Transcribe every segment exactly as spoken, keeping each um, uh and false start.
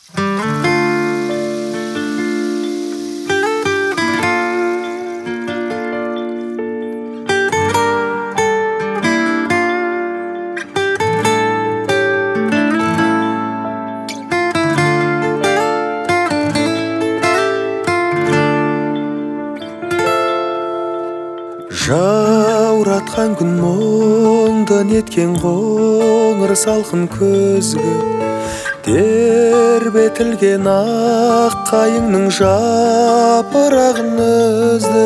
Жауратқан күн мұңды неткен қоңыр салқын көзгі тербетілген ақ қайыңның жапырағын үзді.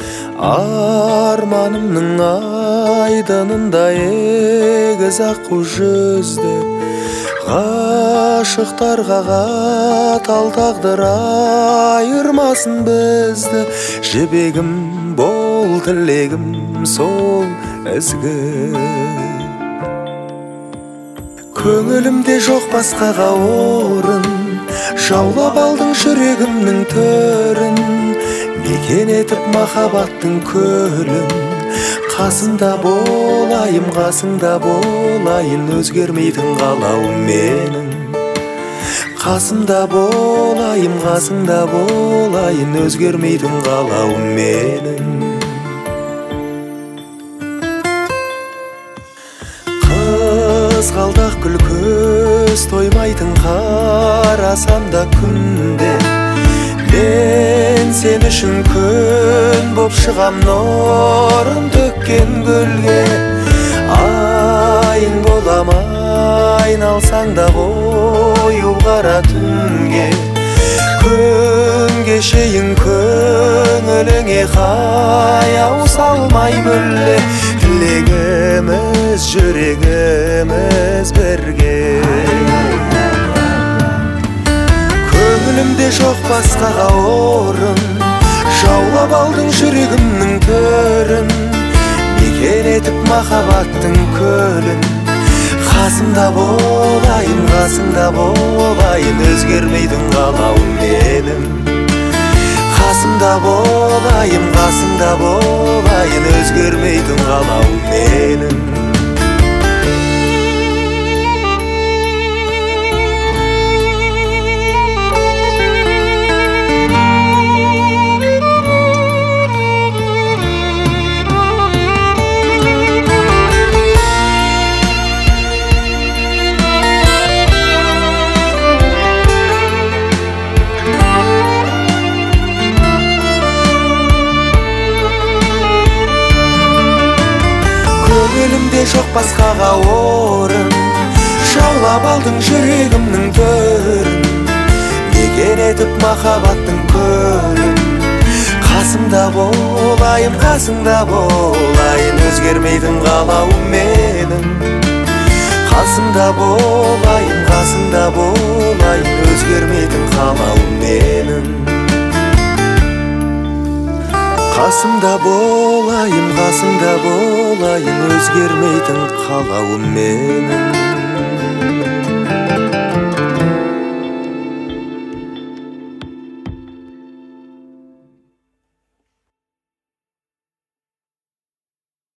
Арманымның айдынында егіз аққу жүзді. Ғашықтарға қатал тағдыр айырмасын бізді. Жібегім бол, тілегім сол ізгі. Көңілімде жоқ басқаға орын, жаулап алдың жүрегімнің төрін. Мекен етіп махаббаттың көлін, қасында болайым, қасыңда болайын, өзгермейтін қалауым менің. Қасымда болайым, қасыңда болайын, өзгермейтін қалауым менің. Қызғалдақ гүл көз тоймайтын қарасам да күнде, мен сен үшін күн боп шығам нұрын төккен гүлге. Айың болам айналсаң да қою қара түнге. Күн кешейін көңіліңе қаяу салмай мүлде. Тілегіміз жүрегіміз бірге. Көңілімде жоқ басқаға орын, жаулап алдың жүрегімнің төрін. Мекен етіп махаббаттың көлін, қасымда болайын, қасыңда болайын, өзгермейтін қалауым менің. Қасымда болайын, қасыңда болайын, өзгермейтін қалауым менің. Көңілімде жоқ басқаға орын, жаулап алдың жүрегімнің төрін. Мекен етіп махаббаттың көлін, қасымда болайын, қасыңда болайын, өзгермейтін қалауым менің. Қасымда болайын, қасыңда болайын, өзгермейтін қалауым менің. Қасымда болайын, қасыңда болайын, өзгермейтін қалауым менің.